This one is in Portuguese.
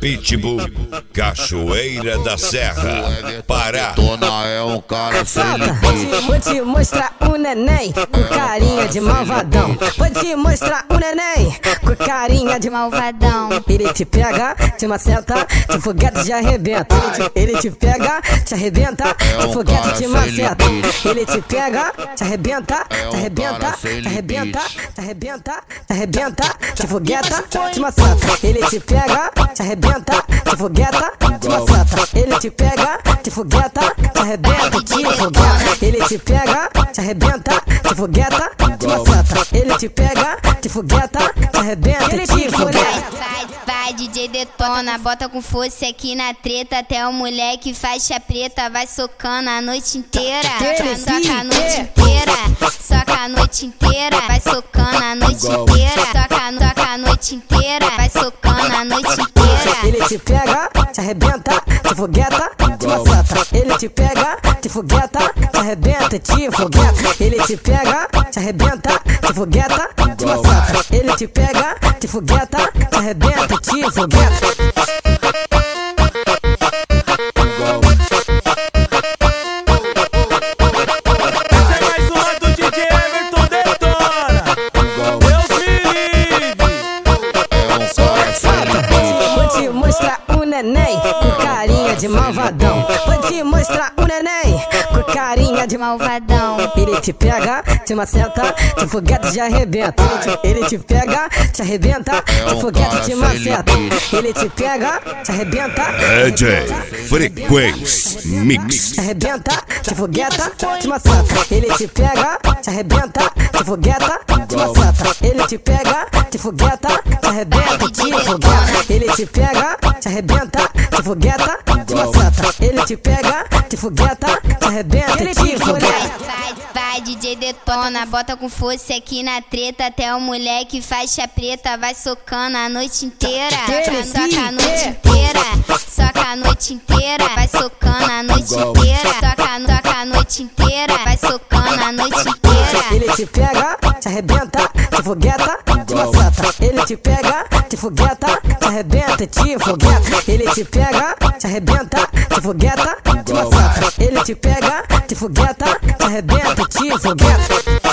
Pitbull, Cachoeira da Serra, Pará. Dona é um cara Solta, vou te mostrar um neném com carinha de malvadão. Vou te mostrar um neném com carinha de malvadão. Ele te pega, te maceta, te foguete te arrebenta. Ele te pega, te arrebenta, te foguete te maceta. Ele te pega, te arrebenta, te arrebenta, te arrebenta, te arrebenta, te arrebenta, te fogueta, te maceta. Ele te pega, te arrebenta, te fogueta, te maceta. Ele te pega, te fogueta, te arrebenta, te fogueta. Ele te pega, te arrebenta, te fogueta, te maceta. Ele te pega, te fogueta, te arrebenta, te fogueta. Vai DJ detona, bota com força aqui na treta. Até o moleque faixa preta vai socando a noite inteira. Soca a noite inteira, soca a noite inteira. Vai socando a noite inteira, soca a noite inteira. Vai socando a noite inteira. Ele te pega, te arrebenta, te fogueta, te maceta. Ele te pega, te fogueta, te arrebenta, te fogueta. Ele te pega, te arrebenta, te fogueta, te maceta. Ele te pega, te fogueta, te arrebenta, te fogueta. Neném com carinha de malvadão. Vou te mostrar um neném com carinha de malvadão. Ele te pega, te maceta, te foguete te arrebenta. Ele te pega, te arrebenta, te foguete te maceta. Ele te pega, te arrebenta, DJ Frequência Mix. te arrebenta, te fogueta, te maceta. Ele te pega, te arrebenta, te fogueta, te maceta. Ele te pega, te fogueta, te arrebenta, te fogueta. Ele te pega, te arrebenta, te fogueta, te maceta. Ele te pega, te fogueta, te arrebenta, te fogueta. Vai DJ detona, bota com força aqui na treta. Até o moleque faixa preta vai socando a noite inteira. Soca a noite inteira, soca a noite inteira. Vai socando a noite inteira, soca a noite inteira. Vai socando a noite inteira. Ele te pega, te arrebenta, te fogueta, te maceta. Ele te pega, te fogueta, te arrebenta, te fogueta. Ele te pega, te arrebenta, te fogueta, te maceta. Ele te pega, te fogueta, te arrebenta, te fogueta.